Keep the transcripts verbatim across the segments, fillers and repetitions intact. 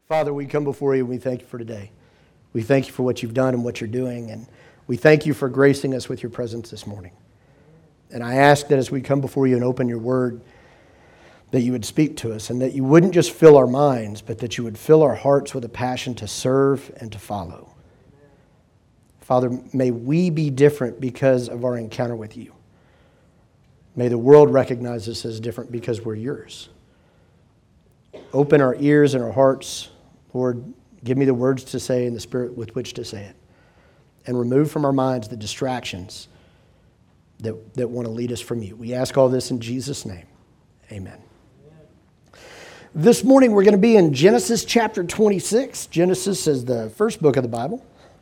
Father, we come before you and we thank you for today. We thank you for what you've done and what you're doing, and we thank you for gracing us with your presence this morning. And I ask that as we come before you and open your word, that you would speak to us and that you wouldn't just fill our minds, but that you would fill our hearts with a passion to serve and to follow. Father, may we be different because of our encounter with you. May the world recognize us as different because we're yours. Open our ears and our hearts, Lord. Give me the words to say and the spirit with which to say it. And remove from our minds the distractions that, that want to lead us from you. We ask all this in Jesus' name. Amen. Amen. This morning we're going to be in Genesis chapter twenty-six. Genesis is the first book of the Bible.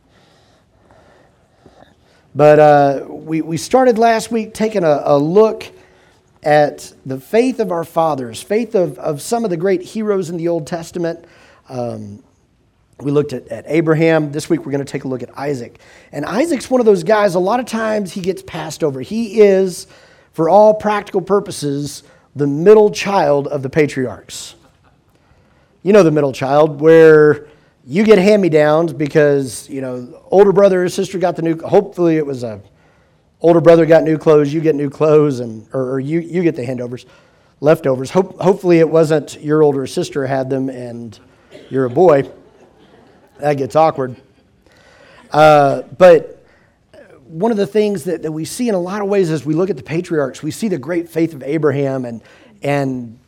But uh, we, we started last week taking a, a look at the faith of our fathers, faith of, of some of the great heroes in the Old Testament. Um, we looked at, at Abraham. This week we're going to take a look at Isaac. And Isaac's one of those guys, a lot of times he gets passed over. He is, for all practical purposes, the middle child of the patriarchs. You know the middle child, where you get hand-me-downs because, you know, older brother or sister got the new, hopefully it was a older brother got new clothes, you get new clothes, and or, or you, you get the handovers, leftovers. Hope, hopefully it wasn't your older sister had them and you're a boy. That gets awkward. Uh, but one of the things that, that we see in a lot of ways as we look at the patriarchs, we see the great faith of Abraham and and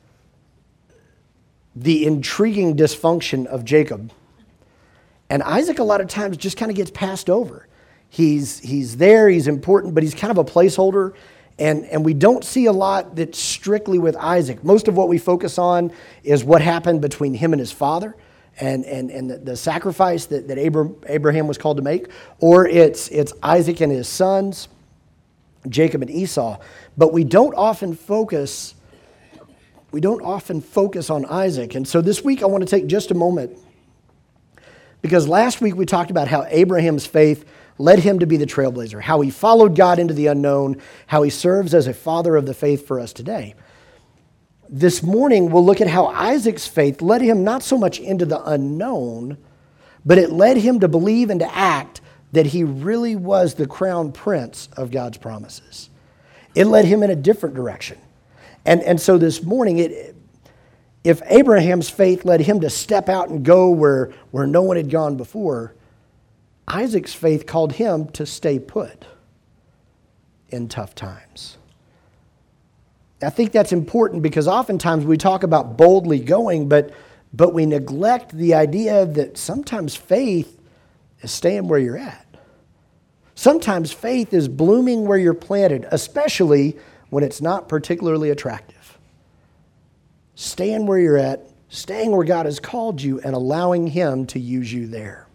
the intriguing dysfunction of Jacob. And Isaac a lot of times just kind of gets passed over. He's he's there, he's important, but he's kind of a placeholder. And, and we don't see a lot that's strictly with Isaac. Most of what we focus on is what happened between him and his father and, and, and the, the sacrifice that, that Abraham, Abraham was called to make. Or it's, it's Isaac and his sons, Jacob and Esau. But we don't often focus We don't often focus on Isaac. And so this week I want to take just a moment, because last week we talked about how Abraham's faith led him to be the trailblazer, how he followed God into the unknown, how he serves as a father of the faith for us today. This morning we'll look at how Isaac's faith led him not so much into the unknown, but it led him to believe and to act that he really was the crown prince of God's promises. It led him in a different direction. And, and so this morning, it, if Abraham's faith led him to step out and go where, where no one had gone before, Isaac's faith called him to stay put in tough times. I think that's important because oftentimes we talk about boldly going, but, but we neglect the idea that sometimes faith is staying where you're at. Sometimes faith is blooming where you're planted, especially when it's not particularly attractive. Staying where you're at, staying where God has called you, and allowing him to use you there.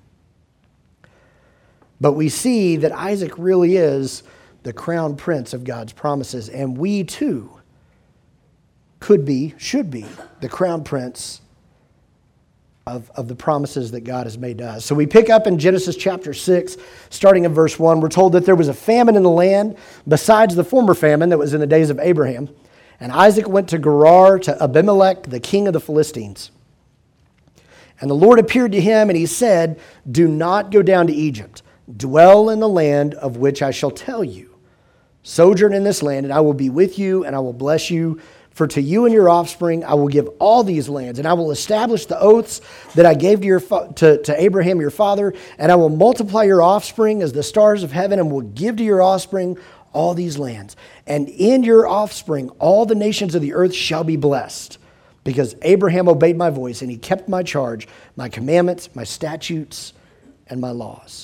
But we see that Isaac really is the crown prince of God's promises, and we too could be, should be, the crown prince of, of the promises that God has made to us. So we pick up in Genesis chapter six, starting in verse one. We're told that there was a famine in the land besides the former famine that was in the days of Abraham. And Isaac went to Gerar to Abimelech, the king of the Philistines. And the Lord appeared to him and he said, "Do not go down to Egypt. Dwell in the land of which I shall tell you. Sojourn in this land, and I will be with you, and I will bless you. For to you and your offspring I will give all these lands, and I will establish the oaths that I gave to, your fa- to, to Abraham your father, and I will multiply your offspring as the stars of heaven, and will give to your offspring all these lands. And in your offspring all the nations of the earth shall be blessed, because Abraham obeyed my voice, and he kept my charge, my commandments, my statutes, and my laws."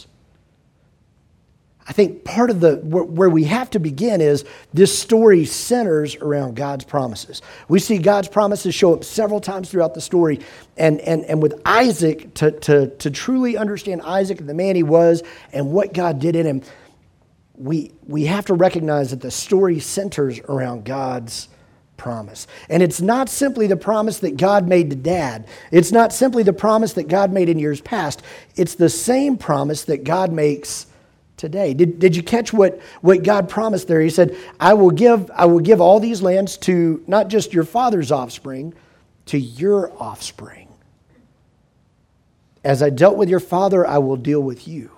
I think part of the where we have to begin is this story centers around God's promises. We see God's promises show up several times throughout the story. And, and, and with Isaac, to, to, to truly understand Isaac and the man he was and what God did in him, we, we have to recognize that the story centers around God's promise. And it's not simply the promise that God made to Dad. It's not simply the promise that God made in years past. It's the same promise that God makes today. Did, did you catch what, what God promised there? He said, I will give, I will give all these lands to not just your father's offspring, to your offspring. As I dealt with your father, I will deal with you.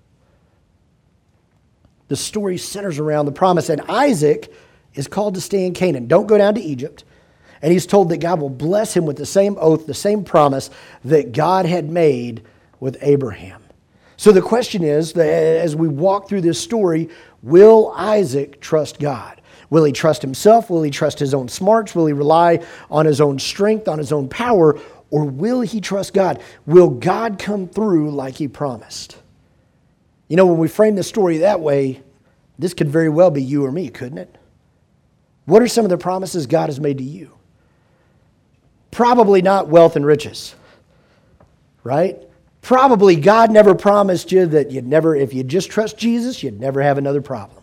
The story centers around the promise. And Isaac is called to stay in Canaan. Don't go down to Egypt. And he's told that God will bless him with the same oath, the same promise that God had made with Abraham. So the question is, as we walk through this story, will Isaac trust God? Will he trust himself? Will he trust his own smarts? Will he rely on his own strength, on his own power? Or will he trust God? Will God come through like he promised? You know, when we frame the story that way, this could very well be you or me, couldn't it? What are some of the promises God has made to you? Probably not wealth and riches, right? Probably God never promised you that you'd never, if you just trust Jesus, you'd never have another problem.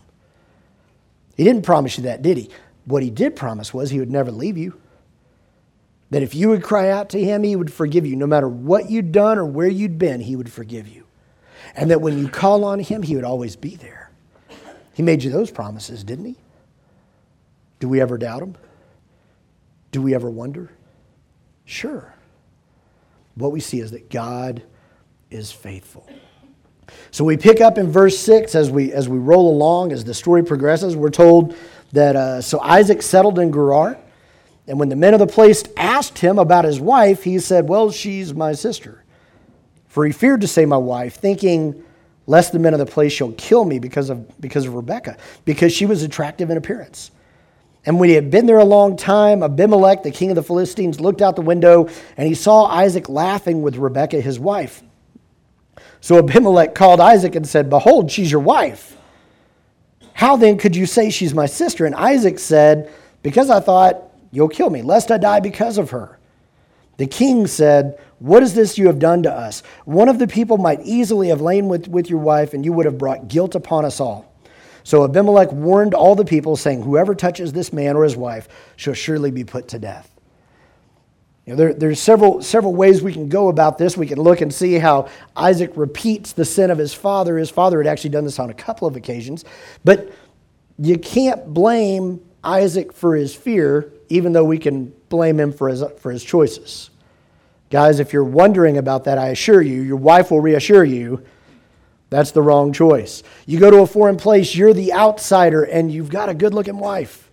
He didn't promise you that, did he? What he did promise was he would never leave you. That if you would cry out to him, he would forgive you. No matter what you'd done or where you'd been, he would forgive you. And that when you call on him, he would always be there. He made you those promises, didn't he? Do we ever doubt him? Do we ever wonder? Sure. What we see is that God is faithful. So we pick up in verse six as we as we roll along, as the story progresses. We're told that, uh, so Isaac settled in Gerar. And when the men of the place asked him about his wife, he said, well, she's my sister. For he feared to say my wife, thinking, lest the men of the place shall kill me because of, because of Rebekah, because she was attractive in appearance. And when he had been there a long time, Abimelech, the king of the Philistines, looked out the window, and he saw Isaac laughing with Rebekah, his wife. So Abimelech called Isaac and said, behold, she's your wife. How then could you say she's my sister? And Isaac said, because I thought, you'll kill me, lest I die because of her. The king said, what is this you have done to us? One of the people might easily have lain with, with your wife, and you would have brought guilt upon us all. So Abimelech warned all the people, saying, whoever touches this man or his wife shall surely be put to death. You know, there, there's several, several ways we can go about this. We can look and see how Isaac repeats the sin of his father. His father had actually done this on a couple of occasions. But you can't blame Isaac for his fear, even though we can blame him for his, for his choices. Guys, if you're wondering about that, I assure you, your wife will reassure you, that's the wrong choice. You go to a foreign place, you're the outsider, and you've got a good-looking wife.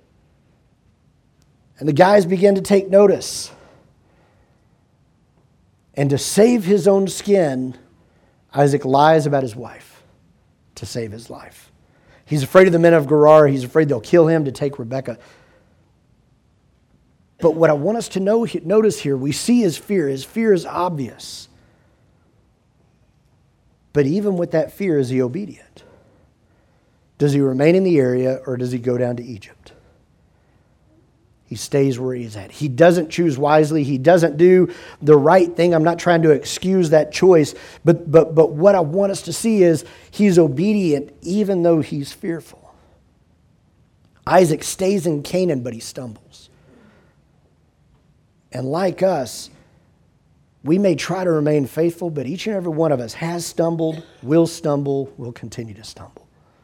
And the guys begin to take notice. And to save his own skin, Isaac lies about his wife to save his life. He's afraid of the men of Gerar. He's afraid they'll kill him to take Rebekah. But what I want us to know, notice here, we see his fear. His fear is obvious. But even with that fear, is he obedient? Does he remain in the area, or does he go down to Egypt? He stays where he's at. He doesn't choose wisely. He doesn't do the right thing. I'm not trying to excuse that choice. But, but, but what I want us to see is he's obedient even though he's fearful. Isaac stays in Canaan, but he stumbles. And like us, we may try to remain faithful, but each and every one of us has stumbled, will stumble, will continue to stumble.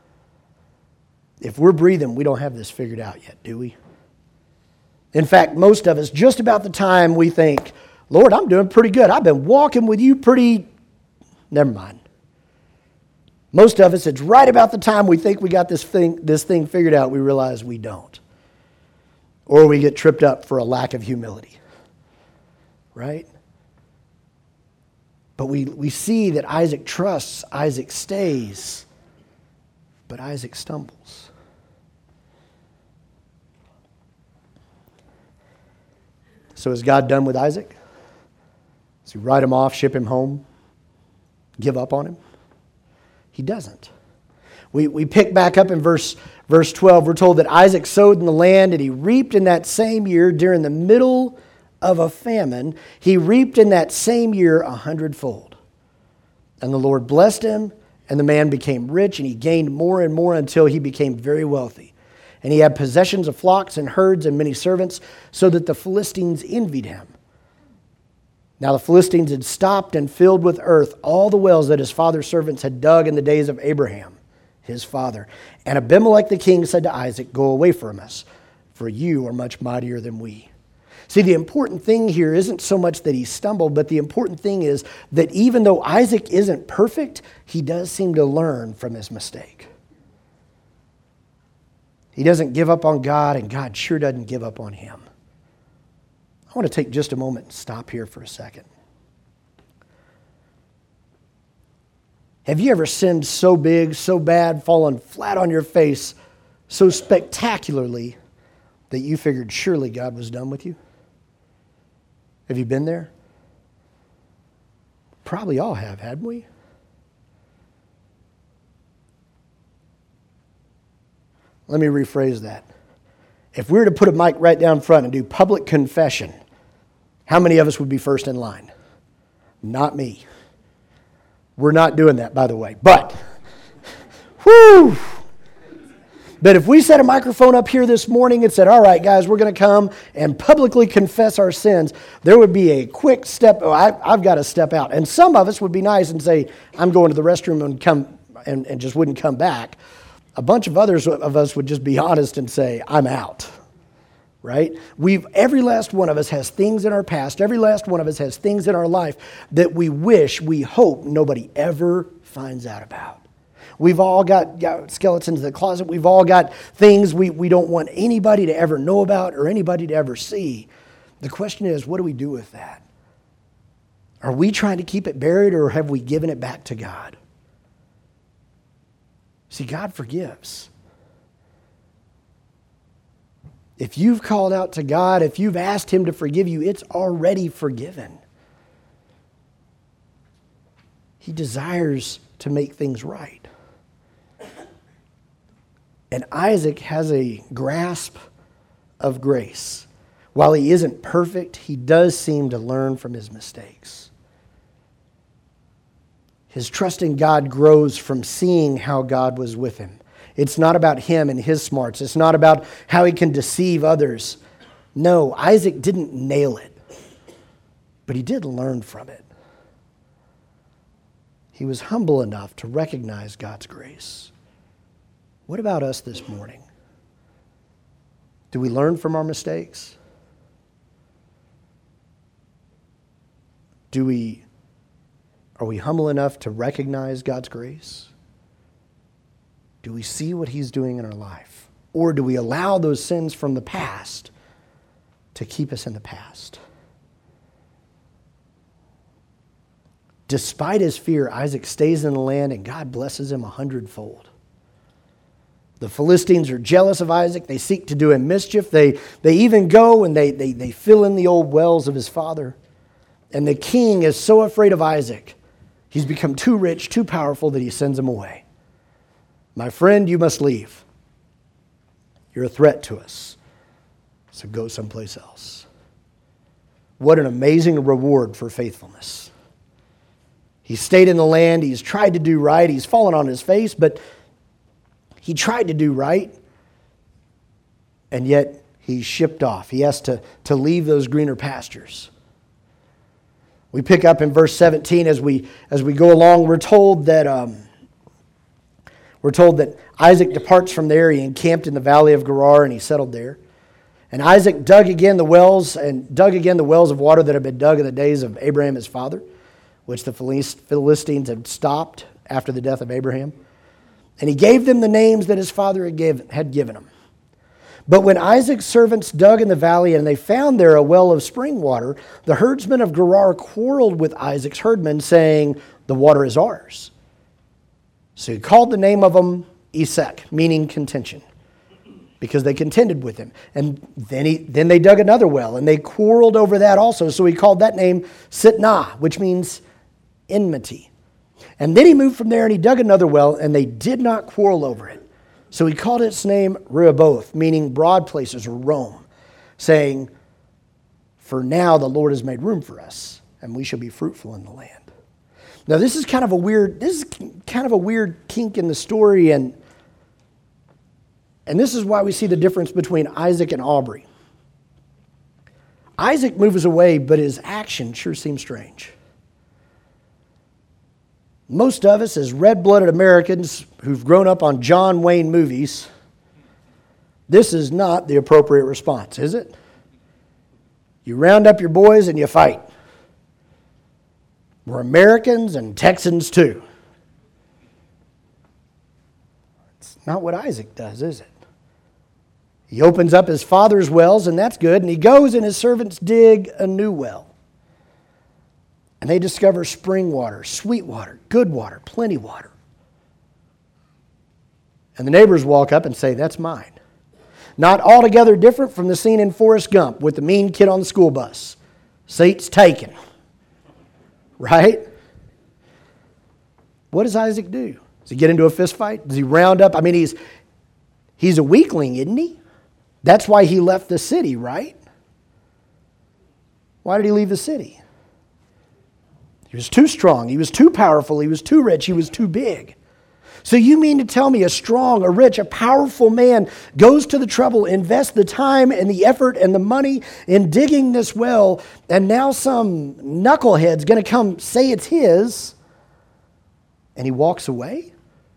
If we're breathing, we don't have this figured out yet, do we? In fact, most of us, just about the time we think, Lord, I'm doing pretty good. I've been walking with you pretty... Never mind. Most of us, it's right about the time we think we got this thing, this thing figured out, we realize we don't. Or we get tripped up for a lack of humility. Right? But we, we see that Isaac trusts, Isaac stays, but Isaac stumbles. So is God done with Isaac? Does he write him off, ship him home, give up on him? He doesn't. We, we pick back up in verse, verse twelve. We're told that Isaac sowed in the land, and he reaped in that same year during the middle of a famine. He reaped in that same year a hundredfold. And the Lord blessed him, and the man became rich, and he gained more and more until he became very wealthy. And he had possessions of flocks and herds and many servants, so that the Philistines envied him. Now the Philistines had stopped and filled with earth all the wells that his father's servants had dug in the days of Abraham, his father. And Abimelech the king said to Isaac, go away from us, for you are much mightier than we. See, the important thing here isn't so much that he stumbled, but the important thing is that even though Isaac isn't perfect, he does seem to learn from his mistake. He doesn't give up on God, and God sure doesn't give up on him. I want to take just a moment and stop here for a second. Have you ever sinned so big, so bad, fallen flat on your face so spectacularly that you figured surely God was done with you? Have you been there? Probably all have, hadn't we? Let me rephrase that. If we were to put a mic right down front and do public confession, how many of us would be first in line? Not me. We're not doing that, by the way. But, whew! But if we set a microphone up here this morning and said, all right, guys, we're going to come and publicly confess our sins, there would be a quick step. Oh, I, I've got to step out. And some of us would be nice and say, I'm going to the restroom and come and, and just wouldn't come back. A bunch of others of us would just be honest and say, I'm out. Right? We've, every last one of us has things in our past. Every last one of us has things in our life that we wish, we hope nobody ever finds out about. We've all got, got skeletons in the closet. We've all got things we, we don't want anybody to ever know about or anybody to ever see. The question is, what do we do with that? Are we trying to keep it buried, or have we given it back to God? See, God forgives. If you've called out to God, if you've asked Him to forgive you, it's already forgiven. He desires to make things right. And Isaac has a grasp of grace. While he isn't perfect, he does seem to learn from his mistakes. His trust in God grows from seeing how God was with him. It's not about him and his smarts. It's not about how he can deceive others. No, Isaac didn't nail it, but he did learn from it. He was humble enough to recognize God's grace. What about us this morning? Do we learn from our mistakes? Do we, are we humble enough to recognize God's grace? Do we see what He's doing in our life? Or do we allow those sins from the past to keep us in the past? Despite his fear, Isaac stays in the land and God blesses him a hundredfold. The Philistines are jealous of Isaac. They seek to do him mischief. They, they even go and they, they, they fill in the old wells of his father. And the king is so afraid of Isaac, he's become too rich, too powerful, that he sends him away. My friend, you must leave. You're a threat to us. So go someplace else. What an amazing reward for faithfulness. He stayed in the land. He's tried to do right. He's fallen on his face, but he tried to do right, and yet he's shipped off. He has to, to leave those greener pastures. We pick up in verse seventeen as we as we go along. We're told that um, we're told that Isaac departs from there. He encamped in the valley of Gerar, and he settled there. And Isaac dug again the wells and dug again the wells of water that had been dug in the days of Abraham his father, which the Philistines had stopped after the death of Abraham. And he gave them the names that his father had given, had given him. But when Isaac's servants dug in the valley and they found there a well of spring water, the herdsmen of Gerar quarreled with Isaac's herdmen, saying, the water is ours. So he called the name of them Esek, meaning contention, because they contended with him. And then he then they dug another well, and they quarreled over that also. So he called that name Sitnah, which means enmity. And then he moved from there and he dug another well, and they did not quarrel over it. So he called its name Rehoboth, meaning broad places or Rome, saying, for now the Lord has made room for us, and we shall be fruitful in the land. Now this is kind of a weird, this is kind of a weird kink in the story, and, and this is why we see the difference between Isaac and Aubrey. Isaac moves away, but his action sure seems strange. Most of us, as red-blooded Americans who've grown up on John Wayne movies, this is not the appropriate response, is it? You round up your boys and you fight. We're Americans and Texans too. It's not what Isaac does, is it? He opens up his father's wells, and that's good, and he goes and his servants dig a new well. And they discover spring water, sweet water, good water, plenty water. And the neighbors walk up and say, that's mine. Not altogether different from the scene in Forrest Gump with the mean kid on the school bus. Seat's taken. Right? What does Isaac do? Does he get into a fist fight? Does he round up? I mean, he's he's a weakling, isn't he? That's why he left the city, right? Why did he leave the city? He was too strong. He was too powerful. He was too rich. He was too big. So you mean to tell me a strong, a rich, a powerful man goes to the trouble, invests the time and the effort and the money in digging this well, and now some knucklehead's going to come say it's his, and he walks away?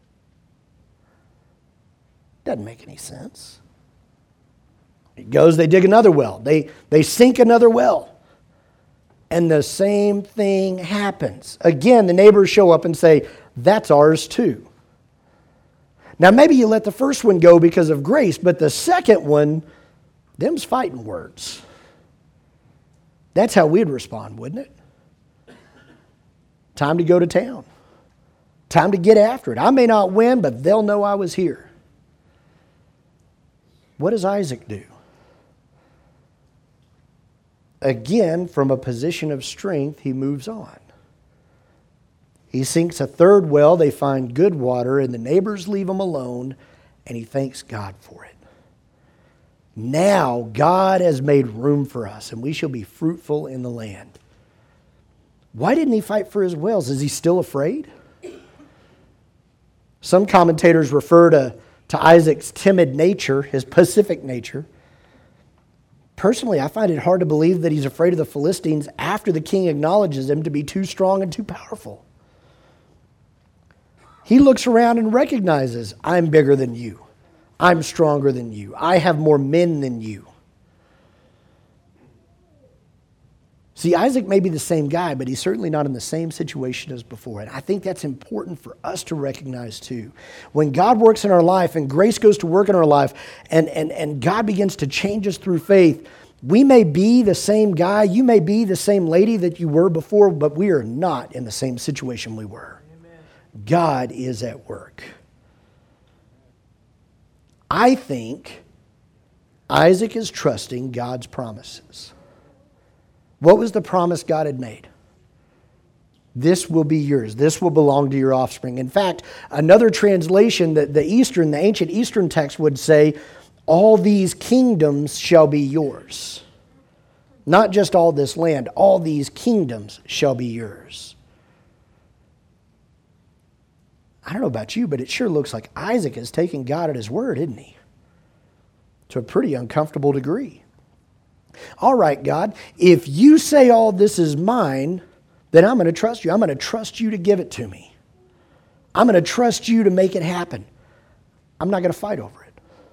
Doesn't make any sense. He goes, they dig another well. They, they sink another well. And the same thing happens. Again, the neighbors show up and say, that's ours too. Now, maybe you let the first one go because of grace, but the second one, them's fighting words. That's how we'd respond, wouldn't it? Time to go to town. Time to get after it. I may not win, but they'll know I was here. What does Isaac do? Again, from a position of strength, he moves on. He sinks a third well, they find good water, and the neighbors leave him alone, and he thanks God for it. Now God has made room for us, and we shall be fruitful in the land. Why didn't he fight for his wells? Is he still afraid? Some commentators refer to, to Isaac's timid nature, his pacific nature. Personally, I find it hard to believe that he's afraid of the Philistines after the king acknowledges them to be too strong and too powerful. He looks around and recognizes, I'm bigger than you. I'm stronger than you. I have more men than you. See, Isaac may be the same guy, but he's certainly not in the same situation as before. And I think that's important for us to recognize too. When God works in our life and grace goes to work in our life and, and, and God begins to change us through faith, we may be the same guy, you may be the same lady that you were before, but we are not in the same situation we were. God is at work. I think Isaac is trusting God's promises. What was the promise God had made? This will be yours. This will belong to your offspring. In fact, another translation, the, the Eastern, the ancient Eastern text would say, all these kingdoms shall be yours. Not just all this land, all these kingdoms shall be yours. I don't know about you, but it sure looks like Isaac is taking God at his word, isn't he? To a pretty uncomfortable degree. All right, God, if you say all this is mine, then I'm going to trust you. I'm going to trust you to give it to me. I'm going to trust you to make it happen. I'm not going to fight over it.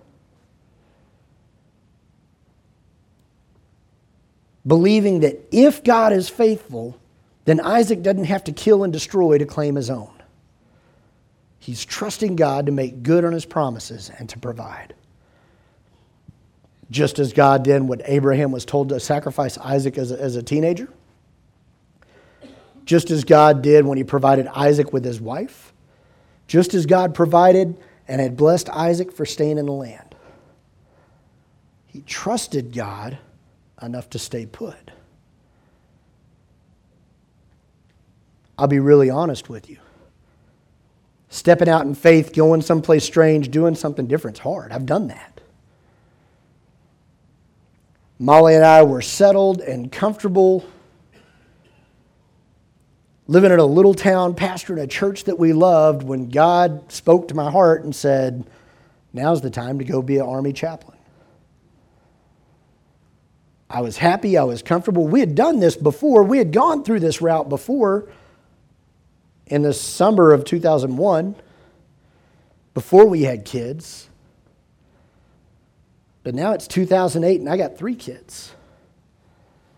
Believing that if God is faithful, then Isaac doesn't have to kill and destroy to claim his own. He's trusting God to make good on his promises and to provide. Just as God did when Abraham was told to sacrifice Isaac as a, as a teenager. Just as God did when he provided Isaac with his wife. Just as God provided and had blessed Isaac for staying in the land. He trusted God enough to stay put. I'll be really honest with you. Stepping out in faith, going someplace strange, doing something different is hard. I've done that. Molly and I were settled and comfortable, living in a little town, pastoring a church that we loved, when God spoke to my heart and said, now's the time to go be an army chaplain. I was happy, I was comfortable. We had done this before. We had gone through this route before. In the summer of two thousand one, before we had kids. But now it's two thousand eight and I got three kids.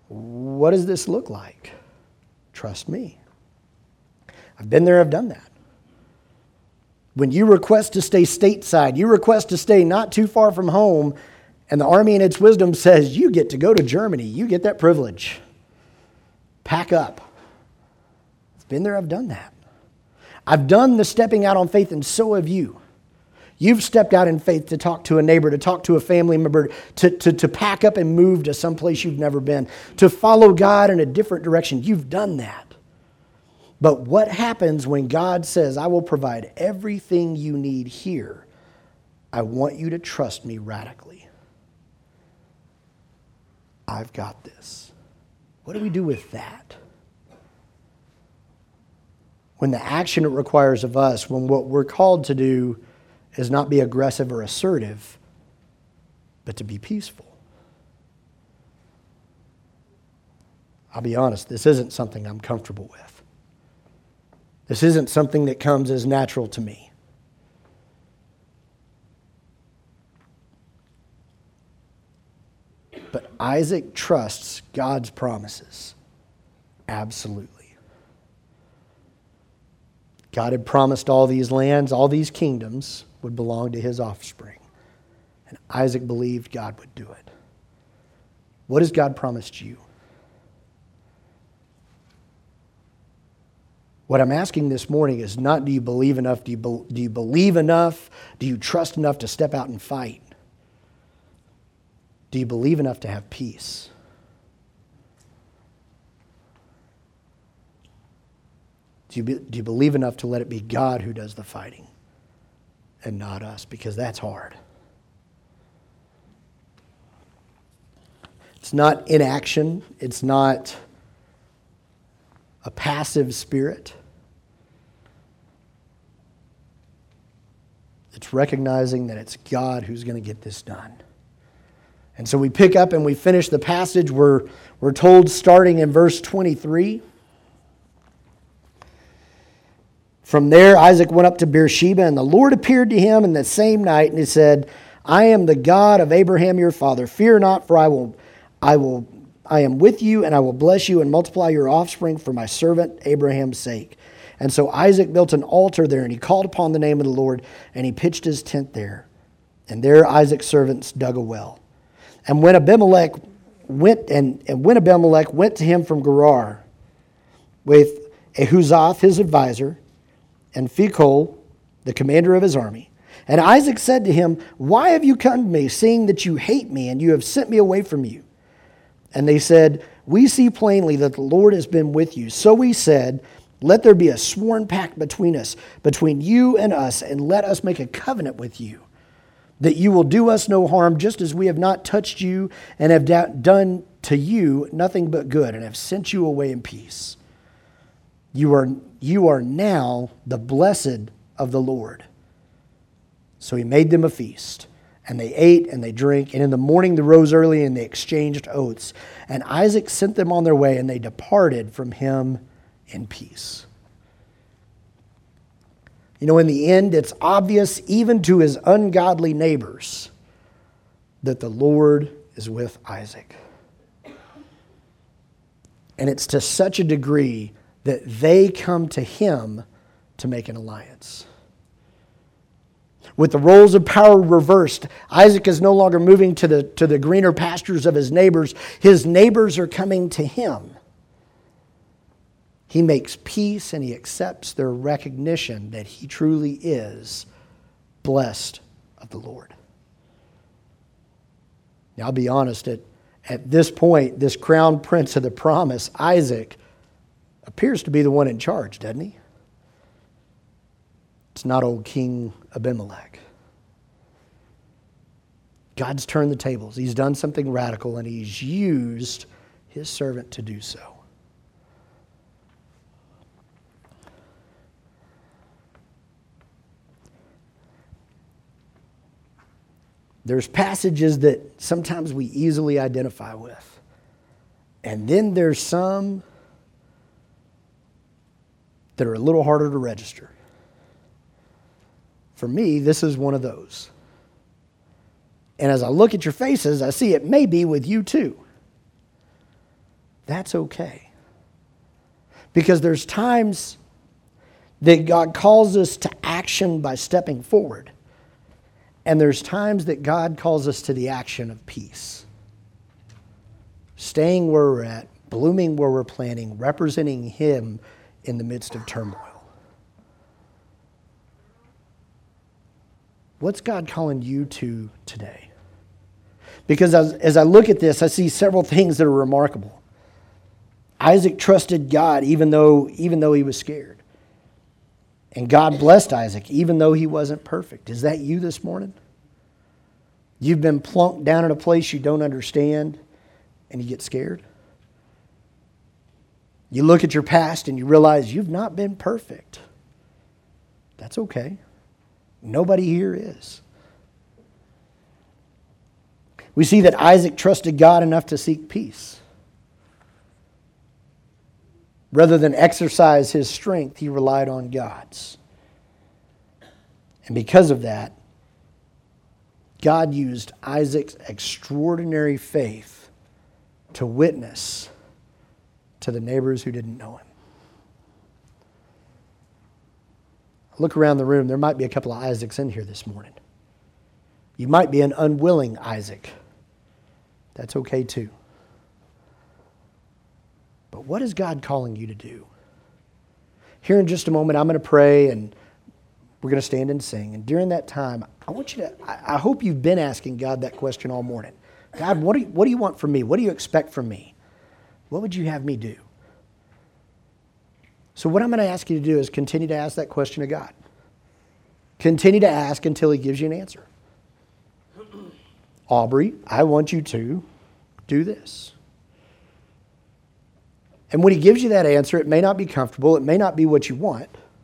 What does this look like? Trust me. I've been there, I've done that. When you request to stay stateside, you request to stay not too far from home, and the Army in its wisdom says, you get to go to Germany. You get that privilege. Pack up. I've been there, I've done that. I've done the stepping out on faith, and so have you. You've stepped out in faith to talk to a neighbor, to talk to a family member, to, to, to pack up and move to someplace you've never been, to follow God in a different direction. You've done that. But what happens when God says, I will provide everything you need here? I want you to trust me radically. I've got this. What do we do with that? When the action it requires of us, when what we're called to do is not be aggressive or assertive, but to be peaceful. I'll be honest, this isn't something I'm comfortable with. This isn't something that comes as natural to me. But Isaac trusts God's promises. Absolutely. God had promised all these lands, all these kingdoms would belong to his offspring. And Isaac believed God would do it. What has God promised you? What I'm asking this morning is not do you believe enough, do you, be, do you believe enough, do you trust enough to step out and fight? Do you believe enough to have peace? Do you, be, do you believe enough to let it be God who does the fighting and not us? Because that's hard. It's not inaction. It's not a passive spirit. It's recognizing that it's God who's going to get this done. And so we pick up and we finish the passage. We're, we're told starting in verse twenty-three. From there, Isaac went up to Beersheba, and the Lord appeared to him in the same night, and he said, I am the God of Abraham your father. Fear not, for I will, I will, I am with you, and I will bless you and multiply your offspring for my servant Abraham's sake. And so Isaac built an altar there, and he called upon the name of the Lord, and he pitched his tent there. And there Isaac's servants dug a well. And when Abimelech went, and, and when Abimelech went to him from Gerar with Ahuzath his advisor, and Phicol the commander of his army, and Isaac said to him, Why have you come to me, seeing that you hate me, and you have sent me away from you? And they said, We see plainly that the Lord has been with you. So we said, Let there be a sworn pact between us, between you and us, and let us make a covenant with you, that you will do us no harm, just as we have not touched you and have da- done to you nothing but good, and have sent you away in peace. You are, you are now the blessed of the Lord. So he made them a feast, and they ate and they drank, and in the morning they rose early and they exchanged oaths. And Isaac sent them on their way, and they departed from him in peace. You know, in the end, it's obvious even to his ungodly neighbors that the Lord is with Isaac. And it's to such a degree that they come to him to make an alliance. With the roles of power reversed, Isaac is no longer moving to the, to the greener pastures of his neighbors. His neighbors are coming to him. He makes peace and he accepts their recognition that he truly is blessed of the Lord. Now, I'll be honest, at, at this point, this crown prince of the promise, Isaac, appears to be the one in charge, doesn't he? It's not old King Abimelech. God's turned the tables. He's done something radical, and he's used his servant to do so. There's passages that sometimes we easily identify with. And then there's some that are a little harder to register. For me, this is one of those. And as I look at your faces, I see it may be with you too. That's okay. Because there's times that God calls us to action by stepping forward. And there's times that God calls us to the action of peace. Staying where we're at, blooming where we're planting, representing Him in the midst of turmoil. What's God calling you to today? Because as, as I look at this, I see several things that are remarkable. Isaac trusted God even though, even though he was scared. And God blessed Isaac even though he wasn't perfect. Is that you this morning? You've been plunked down in a place you don't understand and you get scared? You look at your past and you realize you've not been perfect. That's okay. Nobody here is. We see that Isaac trusted God enough to seek peace. Rather than exercise his strength, he relied on God's. And because of that, God used Isaac's extraordinary faith to witness to the neighbors who didn't know him. Look around the room. There might be a couple of Isaacs in here this morning. You might be an unwilling Isaac. That's okay too. But what is God calling you to do? Here in just a moment, I'm going to pray and we're going to stand and sing. And during that time, I want you to, I, I hope you've been asking God that question all morning. God, what do you, what do you want from me? What do you expect from me? What would you have me do? So what I'm going to ask you to do is continue to ask that question of God. Continue to ask until He gives you an answer. Aubrey, I want you to do this. And when He gives you that answer, it may not be comfortable. It may not be what you want.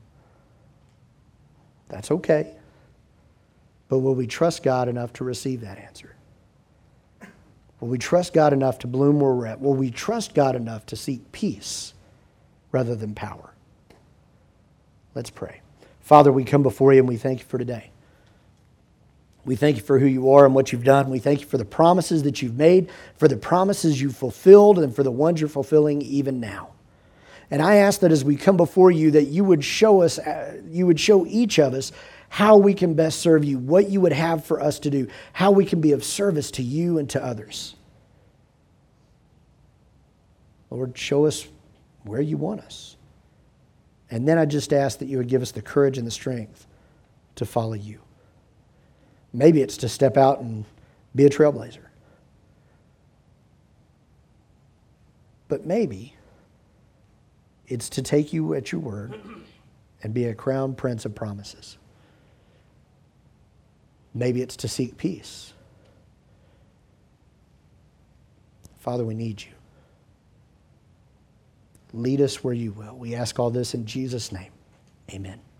That's okay. But will we trust God enough to receive that answer? Will we trust God enough to bloom where we're at? Will we trust God enough to seek peace rather than power? Let's pray. Father, we come before You and we thank You for today. We thank You for who You are and what You've done. We thank You for the promises that You've made, for the promises You've fulfilled, and for the ones You're fulfilling even now. And I ask that as we come before You, that You would show us, uh, You would show each of us how we can best serve You, what You would have for us to do, how we can be of service to You and to others. Lord, show us where You want us. And then I just ask that You would give us the courage and the strength to follow You. Maybe it's to step out and be a trailblazer. But maybe it's to take You at Your word and be a crown prince of promises. Maybe it's to seek peace. Father, we need You. Lead us where You will. We ask all this in Jesus' name. Amen.